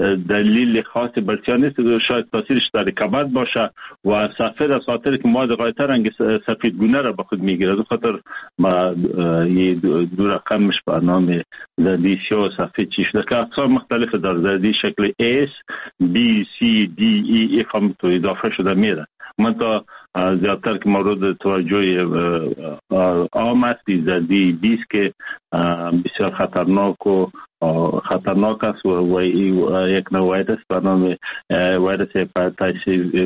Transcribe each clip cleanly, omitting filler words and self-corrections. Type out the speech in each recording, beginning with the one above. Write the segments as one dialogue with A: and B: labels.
A: دلیل خاصی برسیار نیست. شاید تاثیرش در کبد باشه و سفید اساطیر که مواد غایطه رنگ سفید گونه را به خود میگیره. از خاطر ما یه دو رقمش به نام زردی سیاه و سفید چی شده که اقسام مختلف در زردی شکل S B C D E F هم تو اضافه شده میره. من تا زیادتر که مورد توجه عام است زردی 20 که بسیار خطرناک است و یک نوع ویروس به نام ویروس هپاتیتس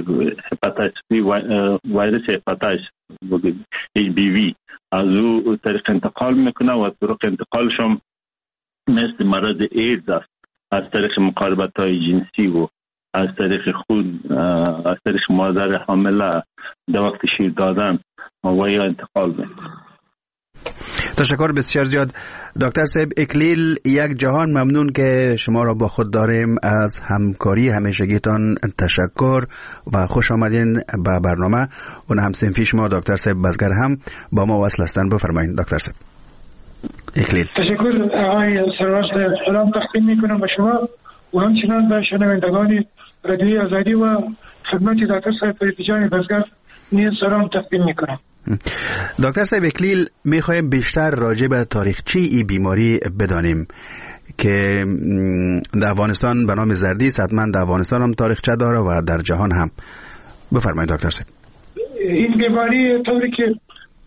A: HBV از او طریق انتقال میکنه و طرق انتقالش هم مثل مرض ایدز است، از طریق مقاربت های جنسی و از طریق خود، از طریق مادر حامله در وقت شیر دادن و یا انتقال میکنه.
B: تشکر بسیار زیاد دکتر صاحب اکلیل. یک جهان ممنون که شما را با خود داریم. از همکاری همیشگیتان تشکر و خوش آمدین به برنامه. اون هم صنفی شما دکتر صاحب بزگر هم با ما وصل هستند. بفرمایید دکتر صاحب اکلیل.
C: تشکر آقای سرور صاحب. سلام تقدیم میکنم به شما و همچنان به شنوندگان رادیوی آزادی و خدمت دکتر صاحب فریدجان بزگر نیز سلام تقدیم میکنم.
B: دکتر صاحب اکلیل، میخوایم بیشتر راجع به تاریخچه این بیماری بدانیم که در افغانستان به نام زردی حتما در افغانستان هم تاریخچه داره و در جهان هم. بفرمایید دکتر صاحب.
C: این بیماری طوری که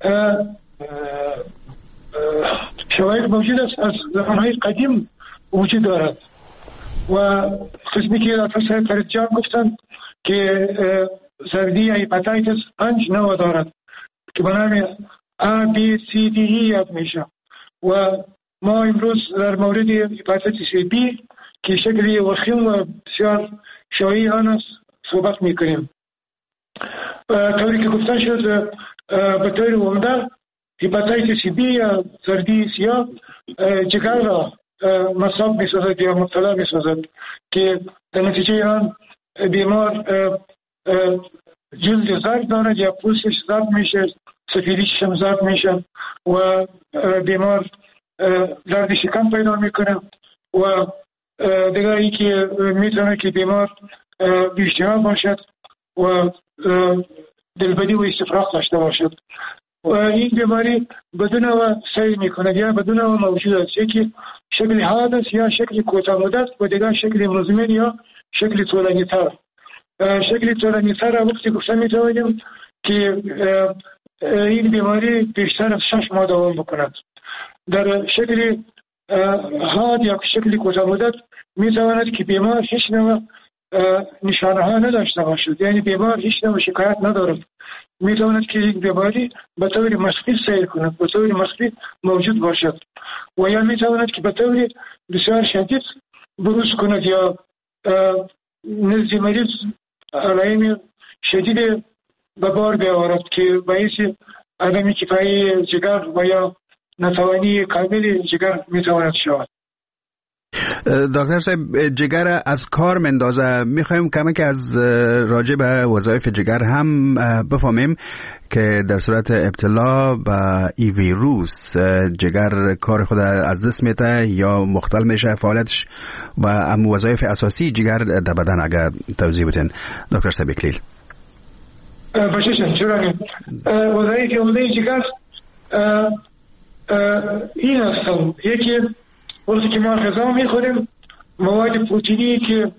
C: شواهد موجود است از زمانهای قدیم وجود دارد و قسمی که دکتر صاحب فریدجان گفتن که زردی هپاتیتس 5 نوع دارد که به نام A, B, C, D, E یاد میشه و ما امروز در مورد هپاتیتس B که شکلی وخیم و بسیار شایع آن است صحبت میکنیم. طوری که گفتن شد به طور عمده هپاتیتس B یا زردی سیاه جگر را مصاب میسازد یا مبتلا میسازد که در نتیجه آن بیمار جلد زرد دارد یا پوستش زرد میشه، سفیدیش هم زرد میشه و بیمار درد شکم پیدا میکنه و دیگر ای که میتونه که بیمار بی‌اشتها باشد و دلبدی و استفراغ داشته باشد و این بیماری بدون و سیر میکنه یا بدون و موجود است، یکی شکل حاد است یا شکل کوتاه مدت و دیگر شکل مزمن یا شکل طولانی تر. شکل طولانی تر وقتی گفتن میتوانیم که این بیماری بیشتر از 6 ماه دوام بکند. در شکل حاد یا شکل کوتاه مدت میتواند که بیمار هیچ نوع نشانه ها نداشته باشد، یعنی بیمار هیچ نوع شکایت ندارد. میتواند که این بیماری به طور مخفی سیر کند، به طور مخفی موجود باشد و یا میتواند که به طور بسیار شدید بروز کند یا نزد مریض علائم شدید به بار بیاورد که باعث عدم کفایی جگر و یا ناتوانی کامل جگر میتواند شود.
B: دکتر صاحب جگر از کار مندازه. میخوایم کمک از راجع به وظایف جگر هم بفهمیم که در صورت ابتلا به ای ویروس جگر کار خود از دست میده یا مختل میشه فعالیتش و وظایف اساسی جگر در بدن اگر توضیح بدین دکتر صاحب اکلیل.
C: باشید چرا وظایف عمده جگر این هستند. یکی وقتی که ما غذا میخوریم مواد پروتئینی که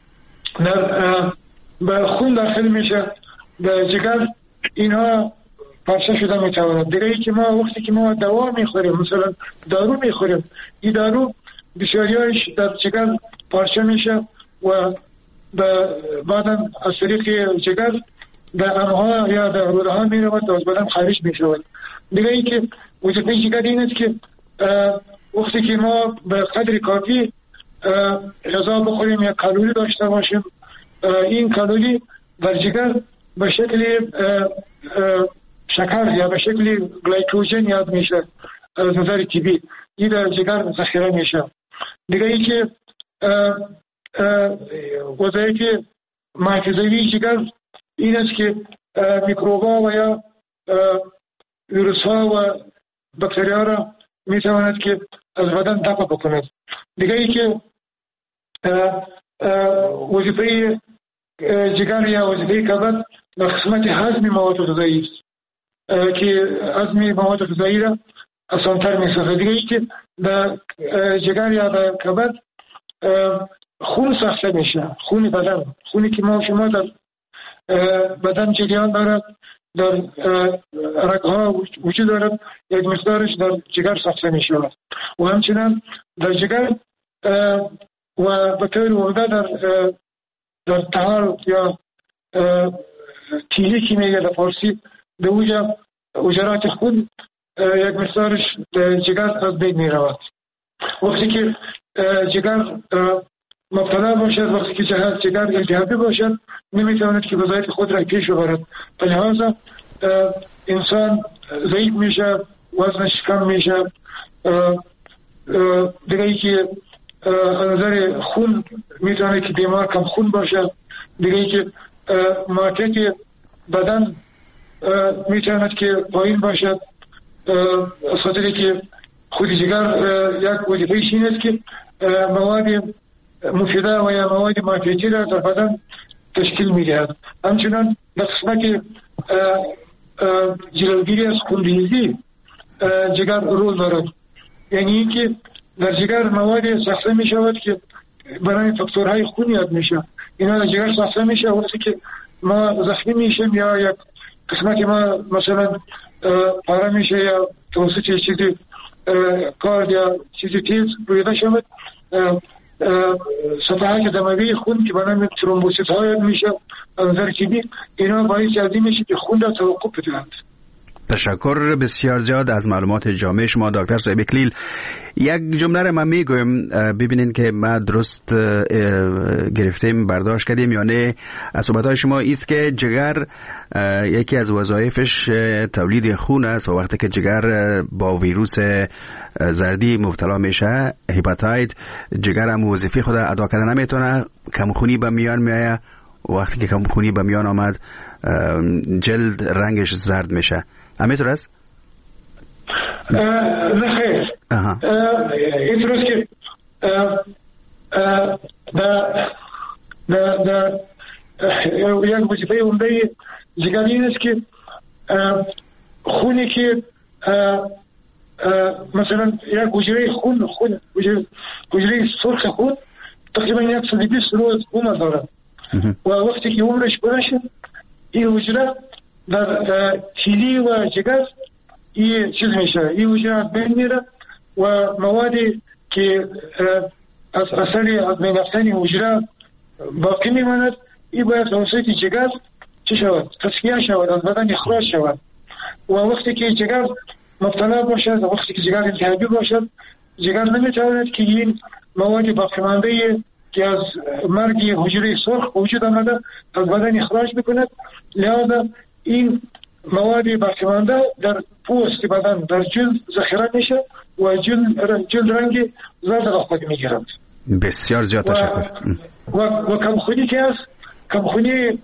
C: به خون داخل میشه به جگر اینها پارچه شده میتواند. دیگه ای که ما وقتی که ما دوا میخوریم مثلا دارو میخوریم این دارو بسیاریش در جگر پارچه میشه و بعدا از طریق جگر در امعا یا در روده ها میرود و از بدن خارج میشود. دیگه ای که وظیفه جگر این است که وقتی که ما به قدر کافی غذا بخوریم یا کالری داشته باشیم این کالری در جگر به شکل شکر یا به شکل گلایکوژن یاد میشه از نظر طبی، این در جگر ذخیره میشه. دیگه ای که وظایف محافظوی جگر این است که میکروبا و یا ویروس ها و باکتریا را میتواند که از بدن دفع بکند. دیگه ای که وظیفه جگر یا وظیفه کبد در قسمت هضم مواد غذایی است که هضم مواد غذایی را آسان‌تر می‌سازد. دیگه ای که در جگر یا در کبد خون ساخته میشه، خون بدن، خونی که ما شما در بدن جریان دارد، در رگ‌ها وجود دارد، یک مقدارش در جگر ساخته میشه و همچنین در جگر و به طور عمده در طحال یا تیلی که میگه در فارسی در اوجا اجرات خون یک مقدارش در جگر از بین میرود. وقتی که جگر مبتلا باشد، وقتی که جگر التهابی باشد، نمیتواند که وظایف خود را پیش ببرد. لذا انسان ضعیف میشه، وزنش کم میشه. دیگه ای که از نظر خون میتونه که بیمار کم خون باشه. دیگه ای که مارکت بدن میتواند که پایین باشد، از خاطری که خود جگر یک وظیفه‌اش این است که مواد مفیده و یا مواد مارکتی را در بدن تشکیل میدهد. همچنان در قسمت جلوگیری از خونریزی جگر رول دارد، یعنی اینکه در جگر مواد ساخته می شود که برای فاکتورهای خون یاد میشه. اینا در جگر ساخته میشه وقتی که ما زخمی میشیم یا یک قسمت ما مثلا پاره میشه یا توسط چیزی کارد یا چیزی تیز بریده شود، صفحات دموی خون که برای ترومبوسیت ها یاد میشه از نظر کیمی، اینا باعث از این میشه که خون را توقف بدهند.
B: تشکر بسیار زیاد از معلومات جامع شما دکتر صاحب اکلیل. یک جمله را من میگویم ببینین که ما درست گرفتیم برداشت کردیم یا نه. از صحبت‌های شما ایست که جگر یکی از وظایفش تولید خون است و وقتی که جگر با ویروس زردی مبتلا میشه، هپاتایت، جگر هم وظیفه خود ادا کردن نمیتونه، کمخونی به میان میایه. وقتی که کمخونی به میان آمد جلد رنگش زرد میشه. همینطور است؟
C: نه خیر. اینطور است که یک وظیفه عمده جگر این است که خونی که مثلا یک حجره خون حجره سرخ خون تقریبا 120 روز عمر دارد و وقتی که عمرش برشه این حجره در تیلی و جگر این چیز میشه، این حجره از بین میره و موادی که از اثر از بین رفتن حجره باقی میماند این باید توسط جگر چه شود؟ تصفیه شود، از بدن اخراج شود و وقتی که جگر مبتلا باشد و وقتی که جگر التهابی باشد، جگر نمیتواند که این مواد باقی مانده که از مرگ حجره سرخ وجود آمده از بدن اخراج بکند. لذا این مواد باقی مانده در پوست بدن در جلد ذخیره میشه و جلد رنگ زرد را خود میگیرد.
B: بسیار زیاد تشکر.
C: و کمخونی که است، کمخونی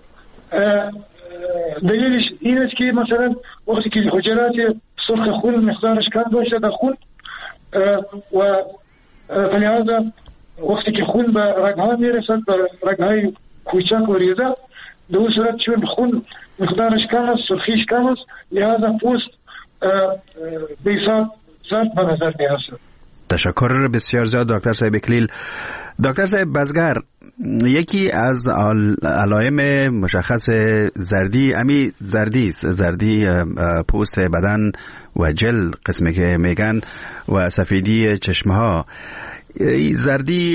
C: دلیلش این است که مثلا وقتی که حجرات سرخ خون مقدارش کم باشه در خون و لذا وقتی که خون به رگ‌ها میرسد، به رگ‌های کوچک و ریزه، در اون صورت چون خون مقدارش کم است، سرخیش کم است، لذا پوست بیساد زرد به نظر میرسد.
B: تشکر بسیار زیاد دکتر صاحب اکلیل. دکتر صاحب بزگر، یکی از علائم مشخص زردی زردی پوست بدن و جلد قسمی که میگن و سفیدی چشمه ها. زردی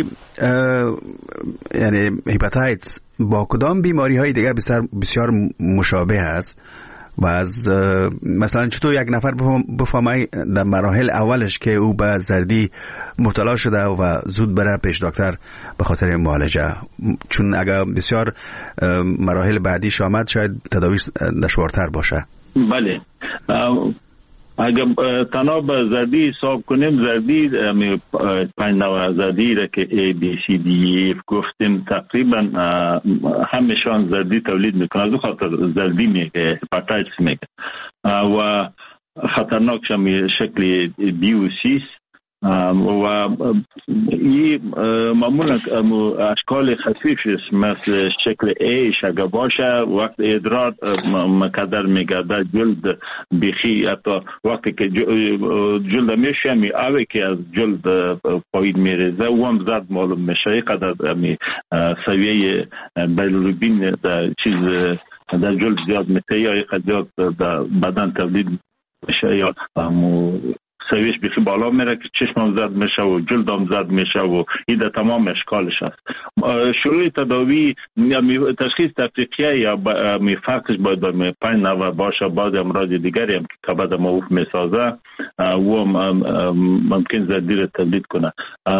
B: یعنی هپاتایتس با کدام بیماری های دیگه بسیار مشابه است و از مثلا چطور یک نفر بفهمه در مراحل اولش که او به زردی مبتلا شده و زود بره پیش دکتر به خاطر معالجه، چون اگر بسیار مراحل بعدیش آمد شاید تداویش دشوارتر باشه.
A: بله، اگر تنها به زردی حساب کنیم، زردی 5 نوع زردی را که A, B, C, D, E گفتیم تقریبا همشان زردی تولید میکنه. از خاطر زردی میگه، هپاتایتس میگه و خطرناکش هم شکل B و C و این معمولا اشکال خفیفش مثل شکل ایش اگر باشه وقت ادرار مقدر میگرده جلد بیخی حتی وقتی که جلد میشه اوه که از جلد پایین میریزه و هم زرد معلوم میشه قدر سویه بیلیروبین در چیز در جلد زیاد میشه یا یک زیاد در بدن تولید میشه یا سویش بیخی بالا میره که چشمم زرد میشه و جلدم زرد میشه و این در تمام اشکالش هست. شروع تداوی تشخیص تفریقیه یا فرقش باید به 5 نوع باشه. بعض امراض دیگری هم که کبد معوف میسازه و ممکن زردی را تولید کنه.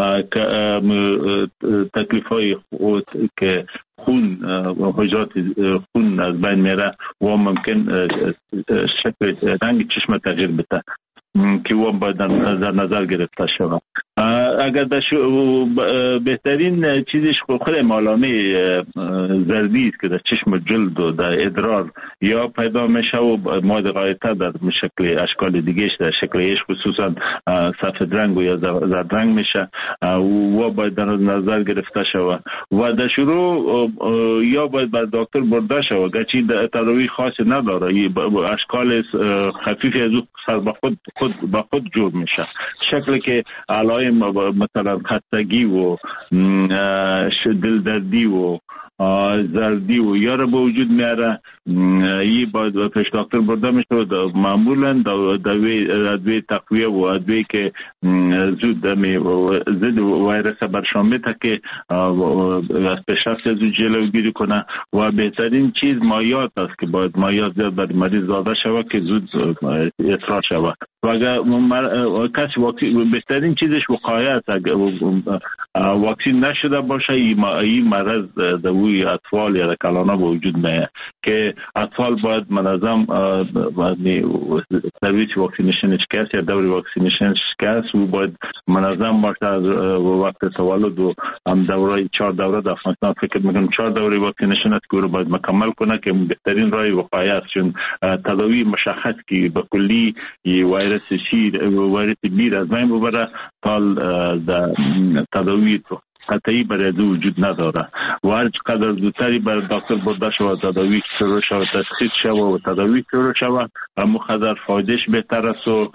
A: تکلیف های که خون حجرات خون از بین میره و ممکن شکل رنگ چشم تغییر بده که او باید در نظر گرفته شود. اگر بهترین چیزش خود علامه زردی است که در چشم جلد و در ادرار یا پیدا میشه و مورد غایطه در شکل اشکال دیگهش در شکل ایش خصوصا سفید رنگ و یا زرد رنگ میشه و باید در نظر گرفته شود و در شروع یا باید بر دکتر برده شود گرچه تداوی خاصی نداره. اشکال خفیفی از او سر به خود جور میشه. شکلی که علائم مثلا خستگی و دلدردی و زردی و یا را به وجود میاره این باید پیش دکتر برده میشه. معمولا ادویه تقویه و ادویه که زود ضد ویروس برشان میده که از پیشرفت از جلوگیری کنه و بهترین چیز مایعات است که باید مایعات زیاد بر مریض داده شود که زود اصلاح شود و اگر کسی بهترین چیزش وقایه است. اگر واکسین نشده باشه این مرض دوی اطفال یا کلانا به وجود میاد که اطفال باید منظم سرویس واکسینیشنش کس یا دور واکسینیشنش کس و باید منظم باشه از وقت تولد و هم دوره 4 دوره در افغانستان فکر میکنم 4 دوره واکسینیشن است که رو باید مکمل کنه که بهترین راه وقایه است. چون تداوی مشخص که به کلی ویروس بیر از بین ببره تا تداوی قطعی برای دو وجود نداره و هر قدر زودتری برای دکتر برده شود تداوی شروع شود تشخیص شود و تداوی شروع شود همون قدر فایدهش بهتر است و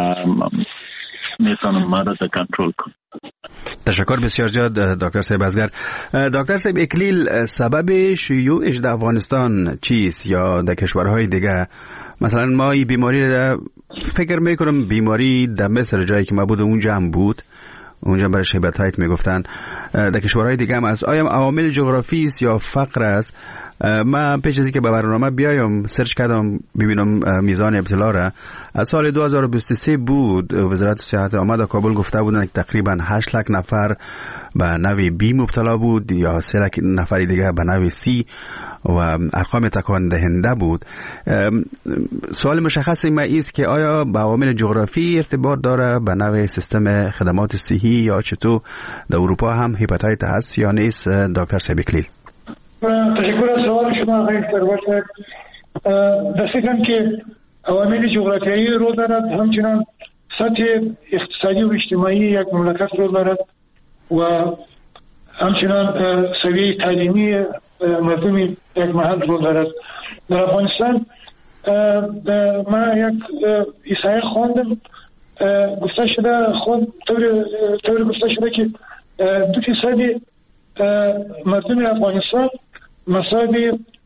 A: میتونم مرض کنترل کنم.
B: تشکر بسیار زیاد دکتر صاحب ازگر. دکتر صاحب اکلیل سبب شیوعش در افغانستان چیست یا در کشورهای دیگه؟ مثلا ما این بیماری را فکر میکنم بیماری در مصر جایی که ما بود اونجا هم بود، اونجا برای هپاتیت میگفتن. در کشورهای دیگه هم از آیا عوامل جغرافی است یا فقر است؟ من پیش از اینکه به برنامه بیایم سرچ کردم ببینم میزان ابتلا را. از سال 2023 بود وزارت صحت آمد در کابل گفته بودن که تقریبا 8 لک نفر به نوع بی مبتلا بود یا 3 لک نفر دیگه به نوع سی و ارقام تکان دهنده بود. سوال مشخص ما است که آیا با عوامل جغرافی ارتباط داره به نوع سیستم خدمات صحی یا چطور در اروپا هم هپاتیت هست یا نیست؟ دکتر صاحب اکلیل.
C: تشکر از سوال شما آقای سرور صاحب. دستگان که عوامل جغرافیایی رو دارد، همچنان سطح اقتصادی و اجتماعی یک مملکت رو دارد و همچنان سویه تعلیمی مردم یک محل رو دارد. در افغانستان ما یک احصایه خواندم گفته شده طور گفته شده که 2% مردم افغانستان مصاب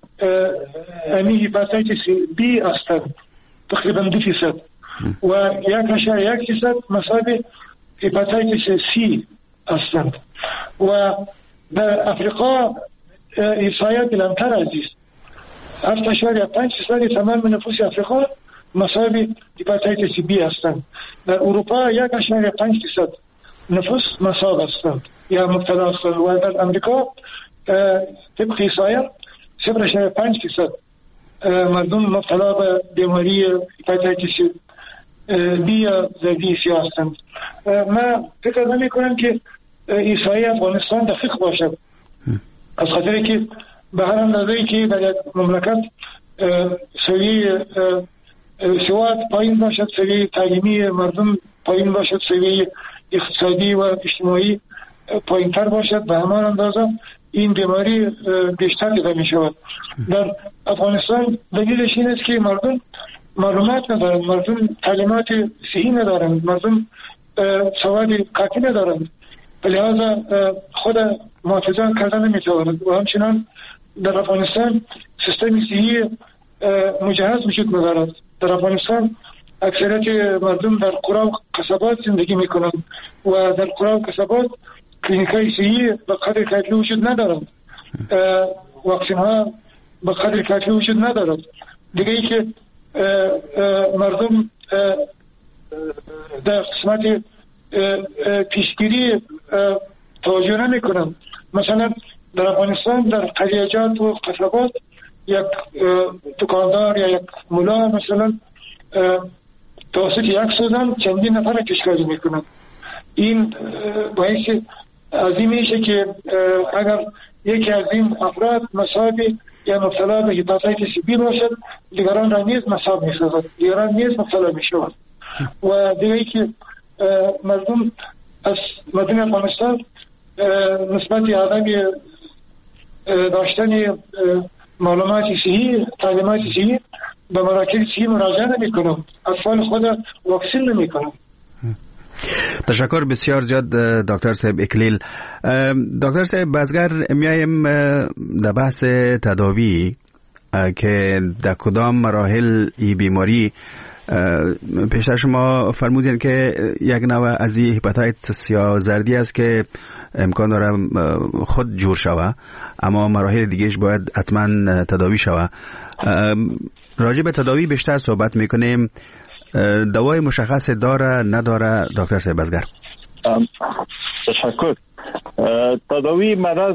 C: هپاتیتس بی هستند، تقریبا 2% و 1.1% مصاب هپاتیتس سی هستند و در افریقا احصایات کمتر از است. 7.5% تمام نفوس افریقا مصاب هپاتیتس بی هستند. در اروپا 1.5% نفوس مصاب هستند یا مبتلا هستند و در امریکا طبق احصایه 0.5% مردم مبتلا به بیماری هپاتیتس بی یا زردی سی هستند. من فکر نمی کنم که احصایه افغانستان دقیق باشد، از خاطر که به هر اندازه‌ای که در یک مملکت سویه سواد پایین باشد، سویه تعلیمی مردم پایین باشد، سویه اقتصادی و اجتماعی پایین‌تر باشد، به همان اندازه این بیماری بیشتر دیده می شود. در افغانستان دلیلش این است که مردم معلومات ندارند، مردم تعلیمات صحیح ندارند، مردم سواد کافی ندارند، به لحاظ خود محافظت کردن نمی توانند و همچنان در افغانستان سیستم صحی مجهز وجود ندارد. در افغانستان اکثریت مردم در قرى و قصبات زندگی می کنند و در قرى و قصبات کلینیکای صحی به قدر کافی وجود ندارند، واکسن ها به قدر کافی وجود ندارد. دیگه ای که مردم در قسمت پیشگیری توجه نمی کنند. مثلا در افغانستان در قریجات و قصبات یک دکاندار یا یک ملا مثلا توسط یک سوزن چندین نفر کشکاری می کنند. این باعث عظیم میشه که اگر یکی از این افراد مصابی یا مبتلا به هپاتیتس بی باشد، دیگران را نیز مصاب می‌سازد، دیگران نیز مبتلا می‌شوند. و دیگری که مردم از مردم افغانستان نسبت عدم داشتن معلومات صحیح، تعلیمات صحیح به مراکز صحیح مراجعه نمی‌کنند، اطفال خود واکسن نمی‌کنند.
B: تشکر بسیار زیاد دکتر صاحب اکلیل. دکتر صاحب بازگر میایم در بحث تداوی که در کدام مراحل این بیماری پیشتر شما فرمودین که یک نوع از هپاتیتس یا زردی است که امکان داره خود جور شوه، اما مراحل دیگهش باید حتما تداوی شوه. راجع به تداوی بیشتر صحبت میکنیم. دوای مشخص داره نداره دکتر صاحب بازگر؟
A: تشکر. تداوی مرض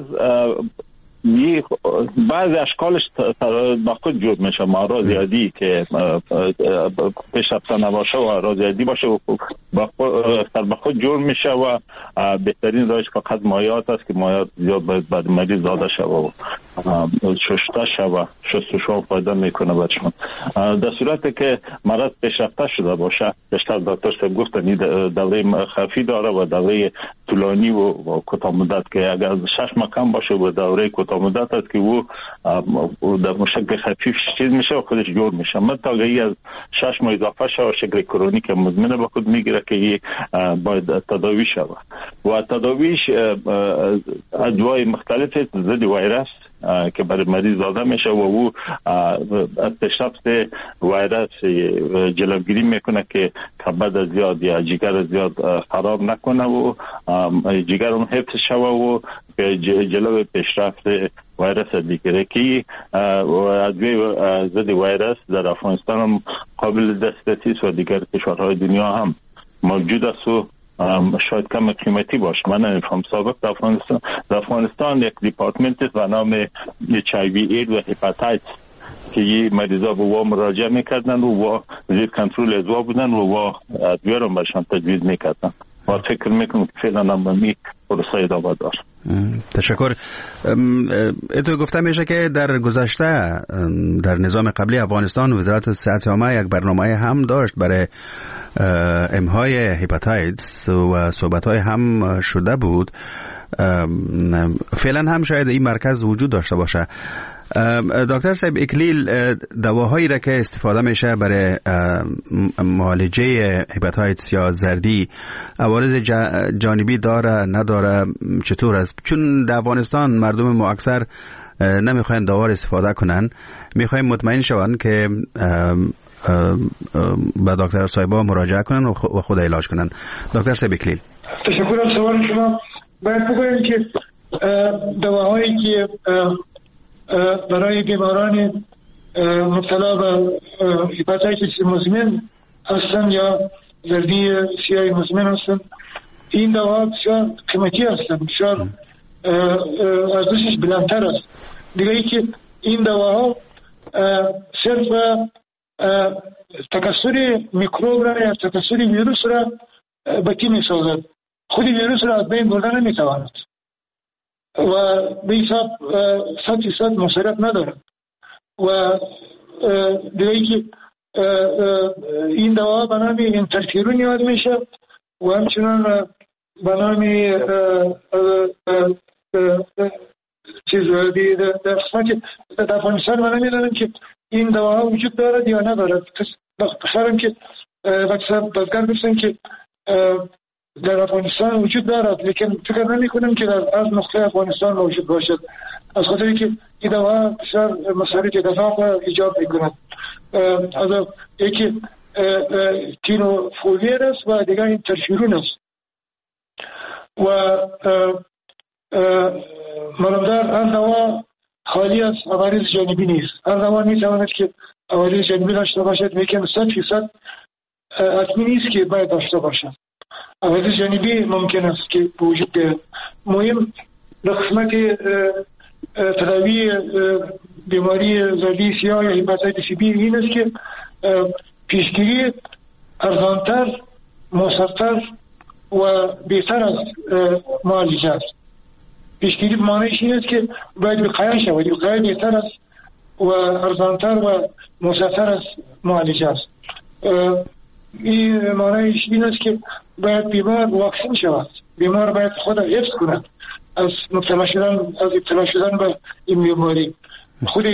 A: بعضی اشکالش با خود جور میشه. مارا زیادی که پیشرفته نباشه و را زیادی باشه و با خود جور میشه و بهترین راهش فقط مایعات است که مایعات زیاد باید بعد مریض زاده شوه و شسته شوه، شستشو فایده میکنه بچه. در صورتی که مرض پیشرفته شده باشه، بیشتر دکتر صاحب گفتن این دوره خفیف داره و دوره طولانی و کوتاه مدت که اگر 6 ماه کم باشه و دوره کوتاه مدت است که او در شکل خفیف چیز میشه و خودش جور میشه. متأگی از 6 ماه اضافه شده شکل کرونیک مزمن به خود میگیره که باید تداوی شود و تداویش ادوای مختلف ضد ویروس که برای مریض داده میشه و او از پیشرفت ویروس جلوگیری میکنه که کبد زیاد یا جگر زیاد خراب نکنه و جگر اون حفظ شوه و جلو پیشرفت ویروس دیگره که ادویه ضد ویروس در افغانستان هم قابل دسترسی است و دیگر کشورهای دنیا هم موجود است و شاید کم قیمتی باشه. من نمیفهم. سابق در افغانستان یک دیپارتمنت است به نام HIV اید و هپاتیتس که یه مریضا به وا مراجعه میکردن و زیر کنترل ادوا بودن و ادویه رو برشان تجویز میکردن و فکر میکنم که فعلا نمی پروسه ادامه دار.
B: تشکر. اتو گفته میشه که در گذشته در نظام قبلی افغانستان وزارت صحت عامه یک برنامه هم داشت برای امهای هپاتیتس و صحبت‌های هم شده بود. فعلا هم شاید این مرکز وجود داشته باشه. دکتر صاحب اکلیل، دواهایی را که استفاده میشه برای معالجه هپاتیتس یا زردی عوارض جانبی داره نداره، چطور است؟ چون در افغانستان مردم ما اکثر نمیخواین دوا استفاده کنن، میخوایم مطمئن شون که با دکتر صاحبا مراجعه کنن و خود علاج کنن. دکتر صاحب اکلیل.
C: تشکر از سوال شما. باید بگویم که دواهایی که برای بیماران مبتلا به هپاتیتس مزمن هستند یا زردی سیاه مزمن هستند، این دواها بسیار قیمتی هستند، بسیار ارزشش بلندتر است. دیگه ای که این دواها صرف تکثر میکروب را یا تکثر ویروس را بکی می سازد، خود ویروس را از بین بردن نمی تواند و به حساب 100% مصرف ندارد. و دیگه ای که این دوا به نام اینترفیرون یاد میشه و همچنان به نام چیز در قسمت در افغانستان من نمیدونم که این دواها وجود دارد یا ندارد. بخیرم که بزرگان گفتن که در افغانستان وجود دارد، لیکن فکر نمی کنم که در از نقطه افغانستان موجود باشد، از خاطری که این دوا بسیار مصارف دفاع ایجاد می کند. از یکی تینوفولیل است و دیگر این ترشیرون است و مالمدار هر دوا خالی از عوارض جانبی نیست. هر دوا می تواند که عوارض جانبی داشته باشد، لیکن 100% حتمی نیست که باید داشته باشد. عوارض جانبی ممکن است که وجود بیاید. مهم در قسمت تداوی بیماری زردی سیاه یا هپاتیتس بی این است که پیشگیری ارزانتر، موثرتر و بهتر از معالجه است. پیشگیری معنیش این است که باید وقایه شود. وقایه بهتر است و ارزانتر و موثرتر از معالجه است. این معنیش این است که باید بیمار واکسین شود. بیمار باید خود حفظ کند از ابتلا شدن به این بیماری. خود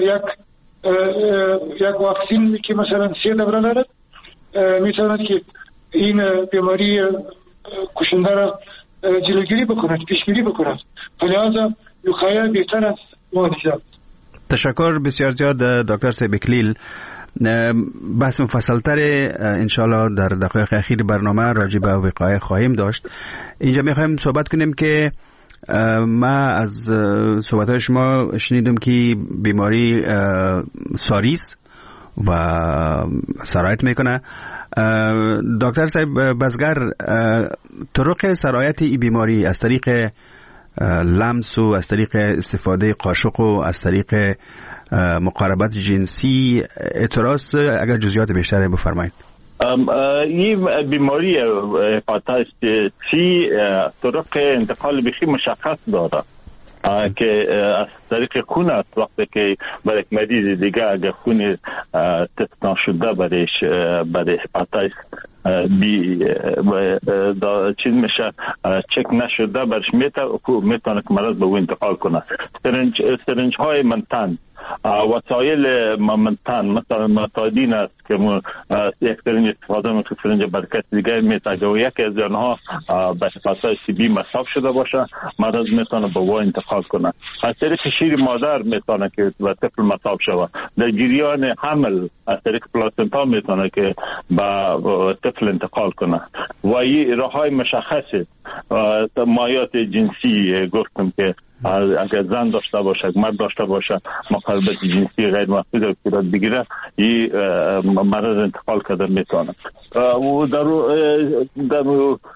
C: یک واکسین که مثلا 3 دوره دارد میتواند که این بیماری کشنده را جلوگیری بکند، پیشگیری بکند. لذا وقایه بهتر از معالجه.
B: تشکر بسیار زیاد دکتر صاحب اکلیل. بحث مفصلتر انشالله در دقایق اخیر برنامه راجع به وقایه خواهیم داشت. اینجا میخوایم صحبت کنیم که ما از صحبت‌های شما شنیدم که بیماری ساریس و سرایت میکنه. دکتر صاحب بزگر، طرق سرایت این بیماری از طریق لمس و از طریق استفاده قاشق و از طریق مقاربت جنسی اعتراض، اگر جزئیات بیشتری بفرمایید.
A: این بیماری هپاتیتس سی طرق انتقال بخی مشخص داره که از طریق خون است. وقتی که برای یک مریض دیگه اگر خون تست نشده برای هپاتیتس بی چیز میشه چک نشده برش میتونه که مرض به او انتقال کنه. سرنج های منتن، وسایل منتن مثلا متادین است که یک سرنج استفاده میکنه، سرنج برکت دیگه میتونه و یکی از آنها به هپاتیتس بی مصاب شده باشه، مرض میتونه به او انتقال کنه. از طریق شیر مادر میتونه که به طفل مصاب شود. در جریان حمل از طریق پلاسنتا میتونه که به طفل انتقال کنه و این راههای مشخصه. مایات جنسی گفتم که اگر زن داشته باشه، مرد داشته باشه، مقاربت جنسی غیر محفوظ صورت بگیره، این مرض انتقال کرده میتونه. و در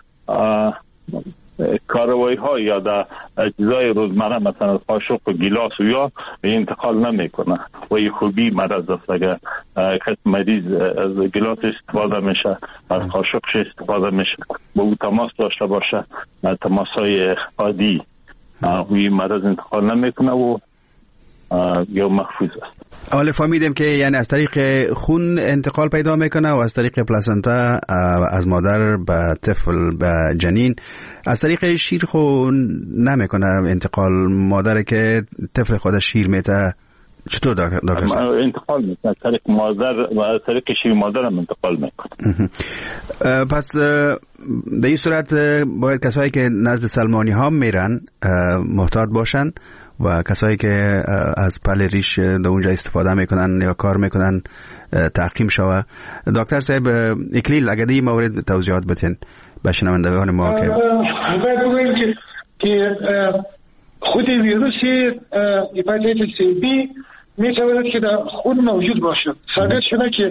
A: کاروائی ها یا در اجزای روزمره مثلا قاشق و گیلاس و یا انتقال نمیکنه و این خوبی مرض است. اگر کس مریض از گیلاس استفاده میشه، از قاشقش استفاده میشه، با او تماس داشته باشه، تماس های عادی این مرض انتقال نمیکنه و یا محفوظ است.
B: حالا فهمیدیم که یعنی از طریق خون انتقال پیدا میکنه و از طریق پلاسنتا از مادر به طفل به جنین. از طریق شیر خون نمیکنه انتقال، مادر که طفل خودش شیر میته چطور دکتر؟
A: انتقال میکنه از طریق مادر و از طریق شیر مادر هم انتقال میکنه.
B: پس در این صورت باید کسایی که نزد سلمانی ها میرن محتاط باشن و کسایی که از پل ریش در اونجا استفاده میکنن یا کار میکنن تحقیم شوه. دکتر صاحب اکلیل اگر این مورد توضیحات بتین به شنوندگان ما که
C: باید بگویم که خود ویروس هپاتیتس بی میتواند که در خود موجود باشد. ثابت شده که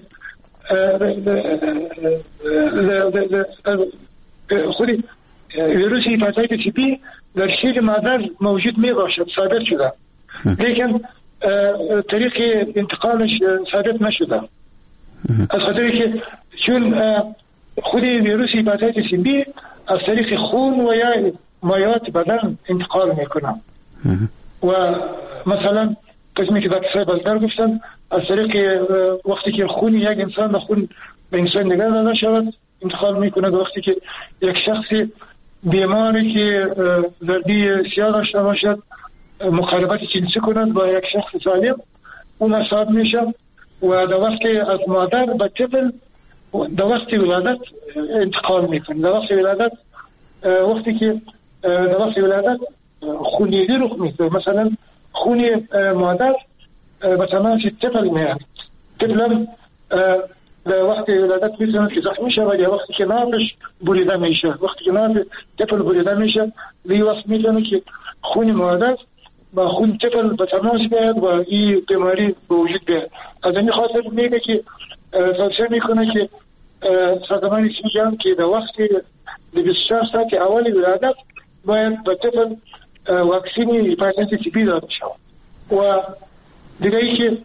C: خود ویروس هپاتیتس بی در شیر مادر موجود می باشد، ثابت شده، لیکن طریق انتقالش ثابت نشده. از خاطری که چون خود ویروس هپاتیتس بی از طریق خون و یا مایات بدن انتقال میکنه و مثلا قسمی که دکتر بزرگ گفتن از طریق وقتی که خون یک انسان به خون به انسان دیگر داده شود انتقال میکنه. وقتی که یک شخصی بیماری که زردی سیاه داشته باشد مقاربت جنسی کند با یک شخص سالم اون حساب میشه و در وقتی از مادر به طفل در وقتی ولادت انتقال میکنه. در وقتی ولادت وقتی که در وقتی ولادت خونریزی رخ میده، مثلا خون مادر به تماس طفل میاد، طفل در وقتی ولادت میتونه که زخمی شه ولی وقتی که نابش بریده میشه، وقتی که ناب طفل بریده میشه وی وقت میتونه که خون مادر با خون طفل به تماس بیاد و این بیماری به وجود بیاد. از این خاطر میگه که توصیه میکنه که سازمان اسمی جمع که در وقتی 24 ساعت اول ولادت باید به طفل واکسین هپاتیتس سی بی داده شود. و دیگه ای که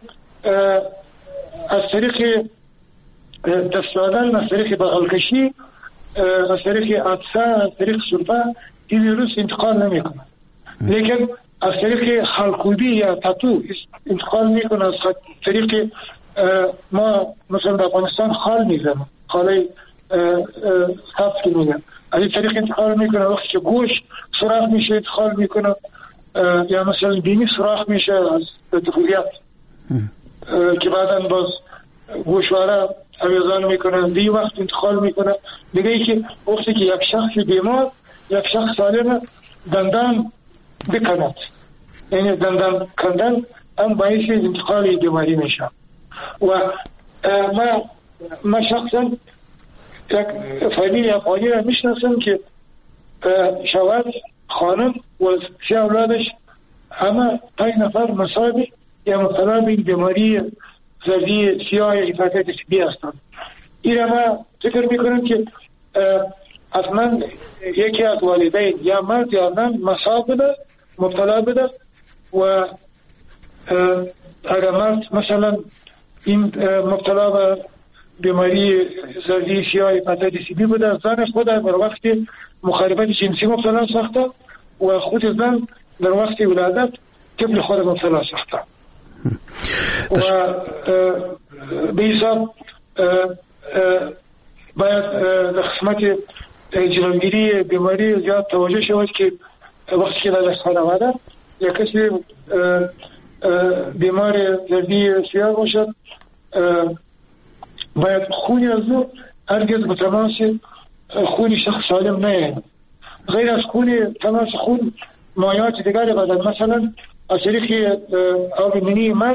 C: از طریق دست دادن، از طریق بغلکشی، از طریق عطسه، از طریق سرفه این ویروس انتقال نمی کنه، لیکن از طریق خالکوبی یا تاتو انتقال می کنه. از طریق ما مثلا در افغانستان خال میزنم، خاله سبز که میگن، از این طریق انتقال میکنه. وقتی که گوش سراخ میشه انتقال میکنه، یا مثلا بینی سراخ میشه از طفولیت که بعدا باز گوشواره اویزان میکنه، دی وقت انتقال میکنه. دیگه ای که وقتی که یک شخص بیمار، یک شخص سالم دندان بکند، یعنی دندان کندن هم باعث انتقال بیماری میشه. و ما شخصا یک فامیل افغانی را میشناسم که شوهر، خانم و 3 اولادش همه 5 نفر مصاب یا مبتلا به بیماری زردی سیاه یا هپاتیتس بی هستند. این را ما فکر میکنم که اصلا یکی از والدین یا مرد یا زن مصاب بده، مبتلا بده، و اگر مرد مثلا این مبتلا به بیماری زردی سیاه هپاتیتس بی بوده، زن خود در وقت مخالفت جنسی مبتلا ساخته و خود زن در وقت ولادت طفل خود مبتلا ساخته. و به حساب باید در قسمت جلوگیری بیماری زیاد توجه شود که وقتی که در خانواده یا کسی بیمار زردی سیاه باشد باید خونی از او هرگز به تماس خون شخص سالم نیاید. غیر از خون، تماس خون مایعات دیگر بدن، مثلا از طریق آب منی مرد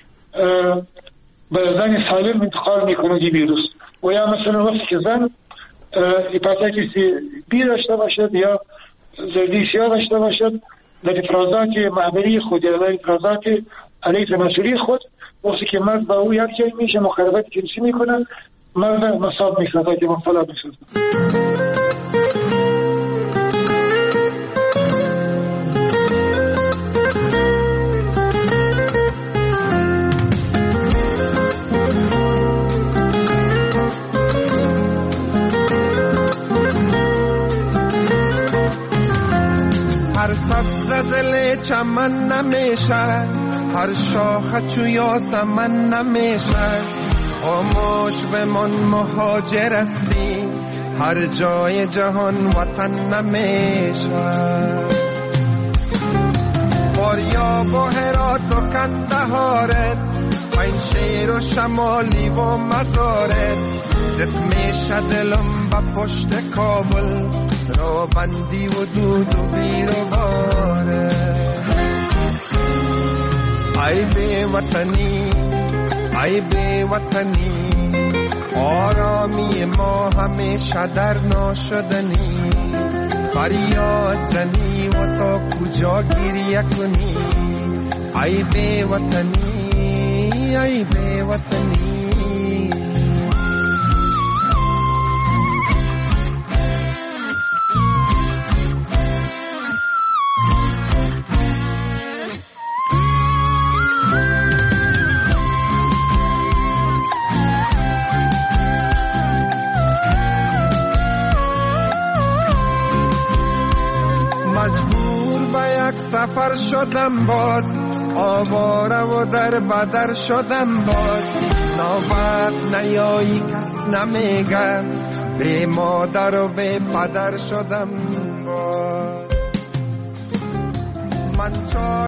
C: به زن سالم انتقال میکنه این ویروس. و یا مثلا وقتی که زن هپاتیتس بی داشته باشد یا زردی سیاه داشته باشد، در افرازات معبری خود یا در افرازات علیه تناسلی خود، وقتی که مرد با او یک جای میشه مخالفت جنسی میکنه، مرد مصاب میشه که مبتلا میشه.
D: هر سبز دل چمن نمیشه، هر شاخه چو یاسمن نمیشه، خاموش بمان مهاجر هستی، هر جای جهان وطن نمیشه. فاریاب و هرات و کندهارت، پنجشیر و شمالی و مزارت، دت میشه دلم با پشت کابل، رو بندی و دود و بیر و باره. ای بی وطنی، ای بی وطنی، آرامی ما همیشه در ناشدنی، فریاد زنی و تا کجا گریه کنی. ای بی وطنی، ای بی وطنی. سفر شدم باز، آواره و در بدر شدم باز، نوبت نیایی کس نمیگه، بی مادر و بی پدر شدم من